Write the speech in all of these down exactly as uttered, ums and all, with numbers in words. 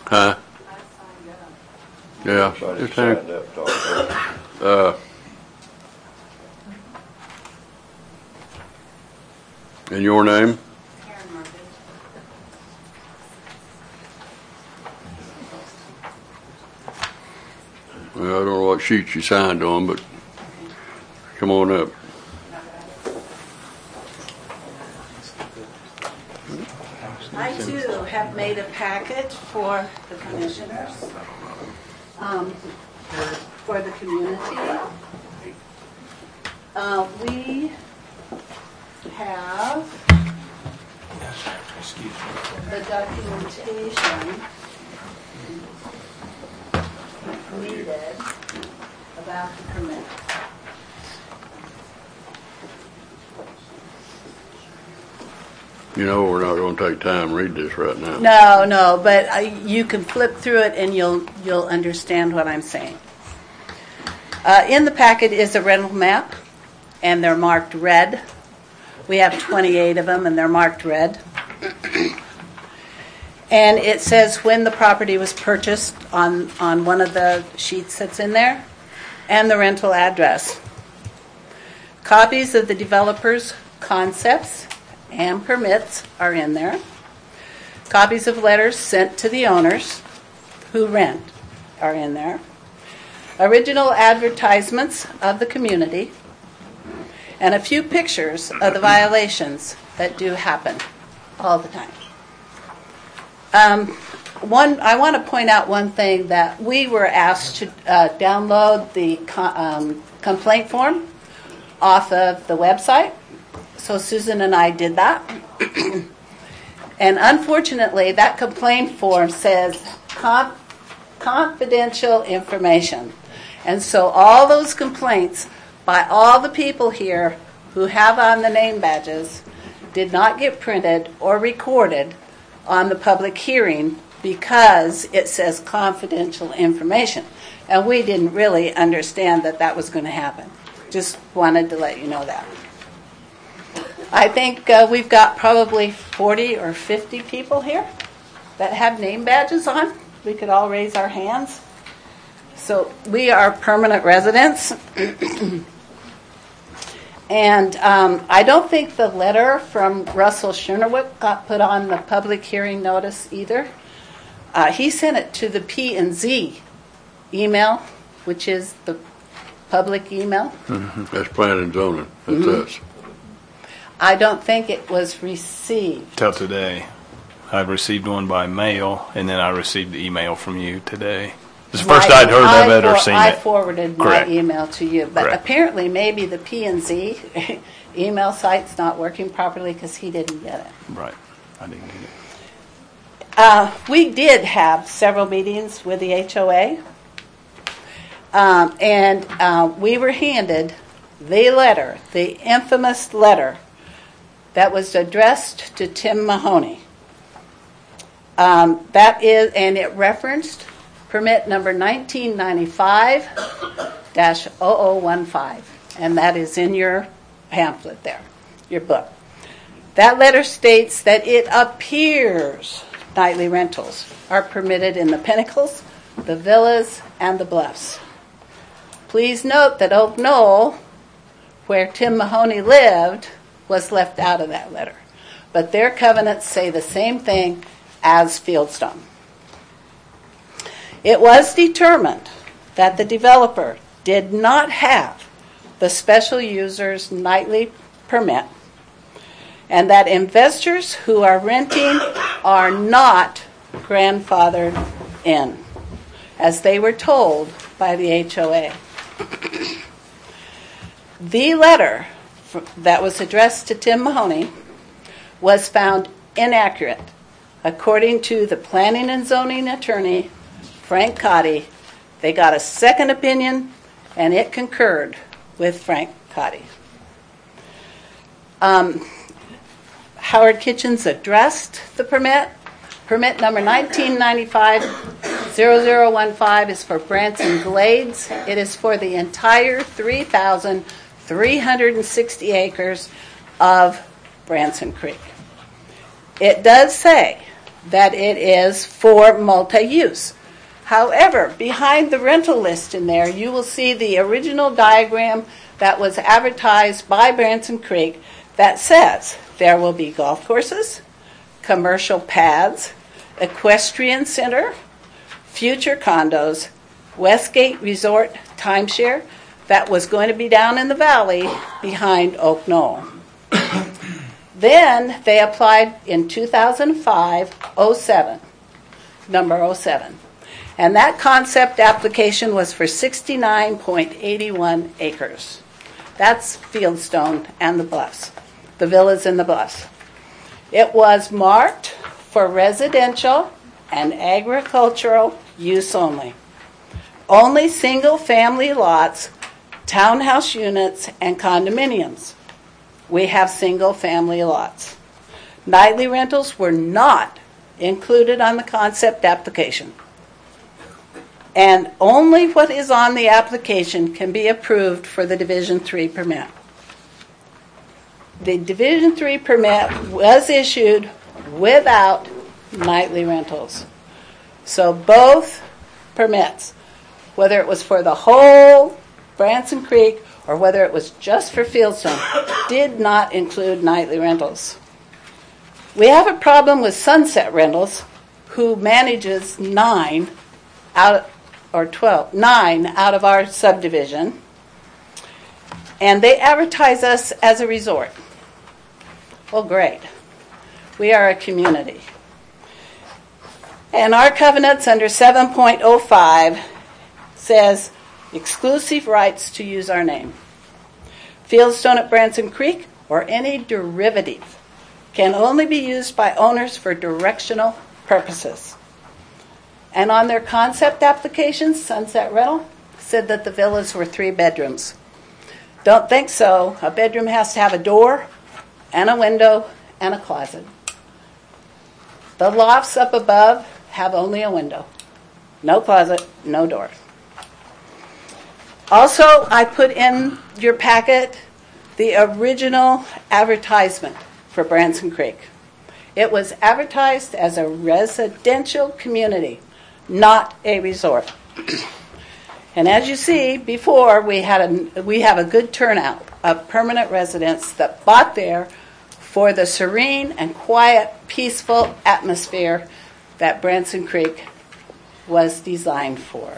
Huh? Yeah. Somebody Just hang. signed up to talk about it. Uh, and your name? Karen Murphy. Well, I don't know what sheet you signed on, but come on up. I too have made a packet for the commissioners, um, for the community. Uh, we have the documentation needed about the permit. You know we're not going to take time to read this right now. No, no, but I, you can flip through it and you'll you'll understand what I'm saying. Uh, in the packet is a rental map, and they're marked red. We have twenty-eight of them, and they're marked red. And it says when the property was purchased on, on one of the sheets that's in there, and the rental address. Copies of the developer's concepts and permits are in there. Copies of letters sent to the owners who rent are in there. Original advertisements of the community, and a few pictures of the violations that do happen all the time. Um, one, I want to point out one thing, that we were asked to uh, download the co- um, complaint form off of the website. So Susan and I did that. And unfortunately, that complaint form says con- confidential information. And so all those complaints by all the people here who have on the name badges did not get printed or recorded on the public hearing because it says confidential information. And we didn't really understand that that was going to happen. Just wanted to let you know that. I think uh, we've got probably forty or fifty people here that have name badges on. We could all raise our hands. So we are permanent residents. And um, I don't think the letter from Russell Schoenerwick got put on the public hearing notice either. Uh, he sent it to the P and Z email, which is the public email. Mm-hmm. That's planning and zoning. That's Mm-hmm. us. I don't think it was received. Till today. I received one by mail, and then I received the email from you today. This is the first Right. I'd heard I of it or for- seen I it. forwarded Correct. my email to you, but Correct. apparently maybe the P and Z email site's not working properly because he didn't get it. Right. I didn't get it. Uh, we did have several meetings with the H O A, um, and uh, we were handed the letter, the infamous letter that was addressed to Tim Mahoney. Um, that is, and it referenced permit number nineteen ninety-five dash zero zero fifteen, and that is in your pamphlet there, your book. That letter states that it appears nightly rentals are permitted in the Pinnacles, the Villas, and the Bluffs. Please note that Oak Knoll, where Tim Mahoney lived, was left out of that letter. But their covenants say the same thing as Fieldstone. It was determined that the developer did not have the special user's nightly permit, and that investors who are renting are not grandfathered in, as they were told by the H O A. The letter that was addressed to Tim Mahoney was found inaccurate, according to the planning and zoning attorney, Frank Cotty. They got a second opinion, and it concurred with Frank Cotty. Um, Howard Kitchens addressed the permit. Permit number nineteen ninety-five dash zero zero fifteen is for Branson Glades. It is for the entire three thousand three hundred sixty acres of Branson Creek. It does say that it is for multi-use. However, behind the rental list in there, you will see the original diagram that was advertised by Branson Creek that says there will be golf courses, commercial pads, equestrian center, future condos, Westgate Resort timeshare that was going to be down in the valley behind Oak Knoll. Then they applied in two thousand five oh seven, number oh seven. And that concept application was for sixty-nine point eight one acres. That's Fieldstone and the Bluffs, the villas in the Bluffs. It was marked for residential and agricultural use only. Only single-family lots, townhouse units, and condominiums. We have single-family lots. Nightly rentals were not included on the concept application. And only what is on the application can be approved for the Division three permit. The Division three permit was issued without nightly rentals. So both permits, whether it was for the whole Branson Creek or whether it was just for Fieldstone, did not include nightly rentals. We have a problem with Sunset Rentals, who manages nine out or twelve, nine out of our subdivision, and they advertise us as a resort. Well, great. We are a community. And our covenants under seven point oh five says exclusive rights to use our name. Fieldstone at Branson Creek or any derivative can only be used by owners for directional purposes. And on their concept applications, Sunset Rental said that the villas were three bedrooms. Don't think so. A bedroom has to have a door and a window and a closet. The lofts up above have only a window. No closet, no door. Also, I put in your packet the original advertisement for Branson Creek. It was advertised as a residential community, not a resort. And as you see, before we had a, we have a good turnout of permanent residents that bought there for the serene and quiet, peaceful atmosphere that Branson Creek was designed for.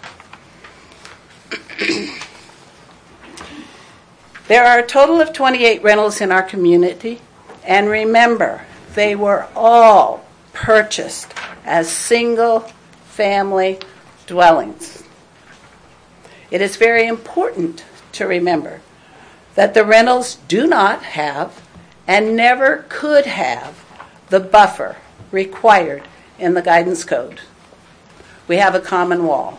There are a total of twenty-eight rentals in our community, and remember, they were all purchased as single-family dwellings. It is very important to remember that the rentals do not have and never could have the buffer required in the guidance code. We have a common wall.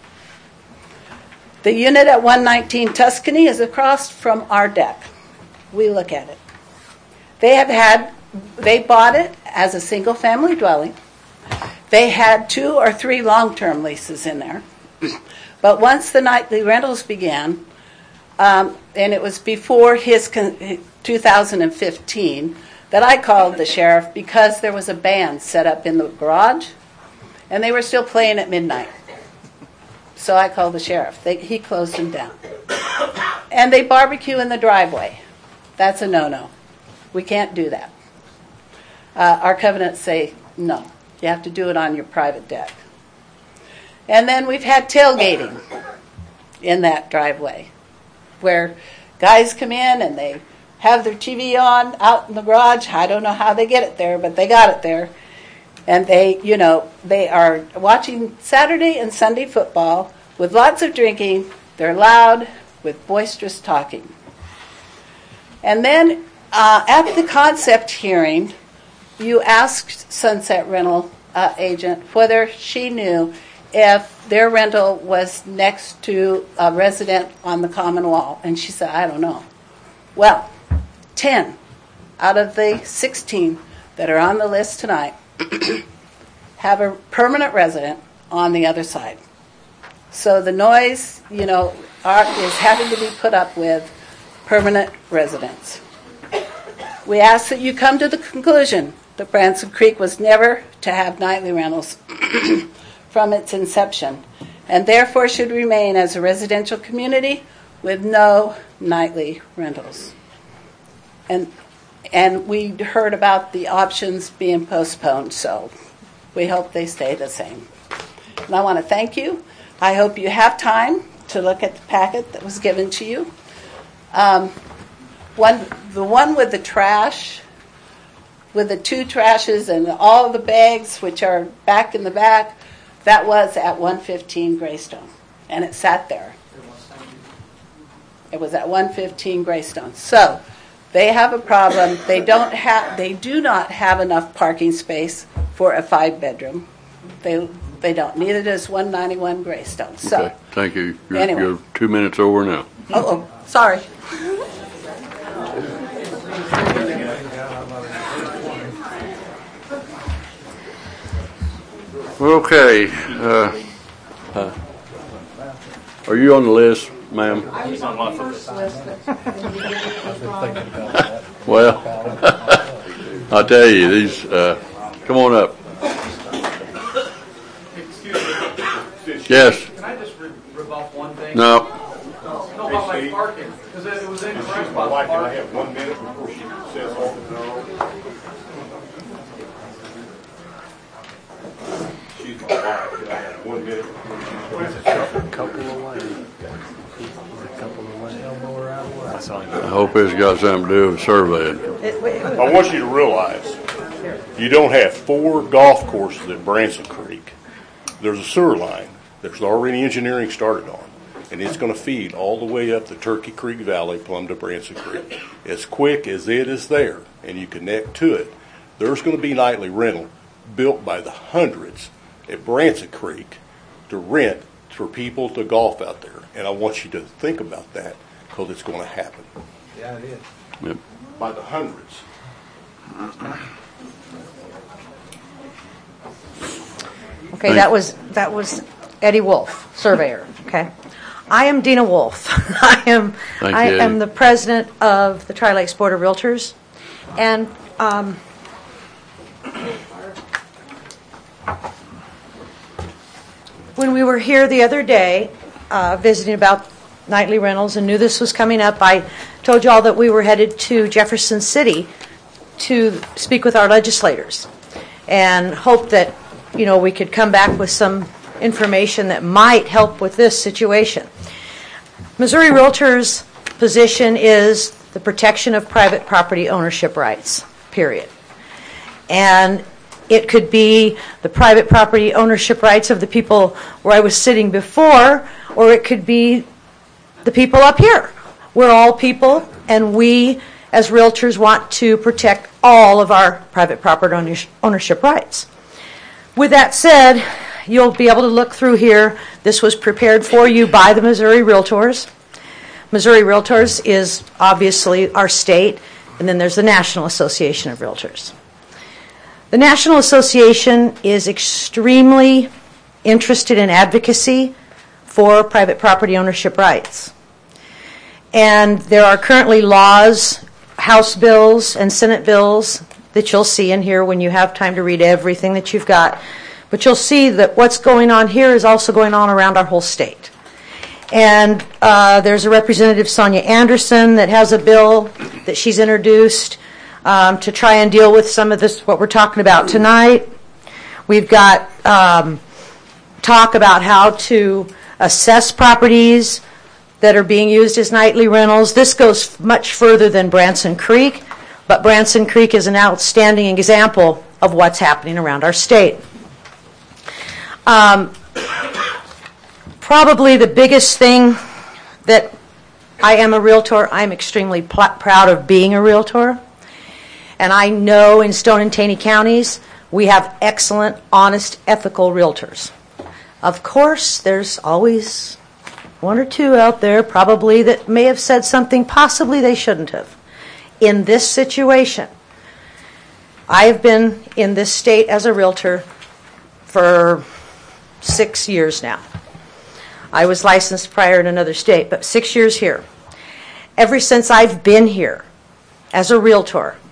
The unit at one nineteen Tuscany is across from our deck. We look at it. They have had, they bought it as a single-family dwelling. They had two or three long-term leases in there. But once the nightly rentals began, um, and it was before his con- two thousand fifteen, that I called the sheriff because there was a band set up in the garage, and they were still playing at midnight. So I called the sheriff. They, he closed them down. And they barbecue in the driveway. That's a no-no. We can't do that. Uh, our covenants say no. You have to do it on your private deck. And then we've had tailgating in that driveway where guys come in and they have their T V on out in the garage. I don't know how they get it there, but they got it there. And they, you know, they are watching Saturday and Sunday football with lots of drinking. They're loud with boisterous talking. And then uh, at the concept hearing, you asked Sunset Rental uh, agent whether she knew if their rental was next to a resident on the common wall. And she said, I don't know. Well, ten out of the sixteen that are on the list tonight have a permanent resident on the other side. So the noise, you know, are, is having to be put up with permanent residents. We ask that you come to the conclusion that Branson Creek was never to have nightly rentals from its inception, and therefore should remain as a residential community with no nightly rentals. And and we heard about the options being postponed, so we hope they stay the same. And I want to thank you. I hope you have time to look at the packet that was given to you. Um, one, the one with the trash, with the two trashes and all the bags, which are back in the back, that was at one fifteen Greystone, and it sat there. It was at one fifteen Greystone. So they have a problem. They don't have. They do not have enough parking space for a five-bedroom. They they don't. Neither does one ninety-one Greystone. So Okay, thank you. You're, Anyway. you're two minutes over now. oh, oh, sorry. Okay. Uh, uh, are you on the list, ma'am? He's on my list. Well, I'll tell you, these, uh, come on up. Excuse me. Yes. Can I just re- rebuff one thing? No. No, about my parking, because it it was incorrect My about wife, the can I parking. have one minute before she says all? She's my wife, can I have one minute before she says? Couple away. Couple away. I saw him. I hope it's got something to do with surveying. I want you to realize, you don't have four golf courses at Branson Creek. There's a sewer line. There's already engineering started on, and it's going to feed all the way up the Turkey Creek Valley, plumb to Branson Creek. As quick as it is there, and you connect to it, there's going to be nightly rental built by the hundreds at Branson Creek to rent for people to golf out there. And I want you to think about that, because it's going to happen. Yeah, it is. Yep. By the hundreds. Okay, that was that was Eddie Wolf, surveyor. Okay, I am Dina Wolf. I am Thank I you, Eddie. am the president of the Tri Lakes Board of Realtors, and um, when we were here the other day uh, visiting about nightly rentals and knew this was coming up, I told you all that we were headed to Jefferson City to speak with our legislators and hope that, you know, we could come back with some information that might help with this situation. Missouri Realtors' position is the protection of private property ownership rights, period. And it could be the private property ownership rights of the people where I was sitting before, or it could be the people up here. We're all people, and we, as realtors, want to protect all of our private property ownership rights. With that said, you'll be able to look through here. This was prepared for you by the Missouri Realtors. Missouri Realtors is obviously our state, and then there's the National Association of Realtors. The National Association is extremely interested in advocacy for private property ownership rights. And there are currently laws, House bills, and Senate bills that you'll see in here when you have time to read everything that you've got. But you'll see that what's going on here is also going on around our whole state. And uh, there's a Representative Sonia Anderson that has a bill that she's introduced um, to try and deal with some of this, what we're talking about tonight. We've got um, talk about how to assess properties that are being used as nightly rentals. This goes much further than Branson Creek, but Branson Creek is an outstanding example of what's happening around our state. Um, probably the biggest thing that I am a realtor, I'm extremely pl- proud of being a realtor. And I know in Stone and Taney counties, we have excellent, honest, ethical realtors. Of course, there's always one or two out there probably that may have said something possibly they shouldn't have. In this situation, I have been in this state as a realtor for six years now. I was licensed prior in another state, but six years here. Ever since I've been here as a realtor,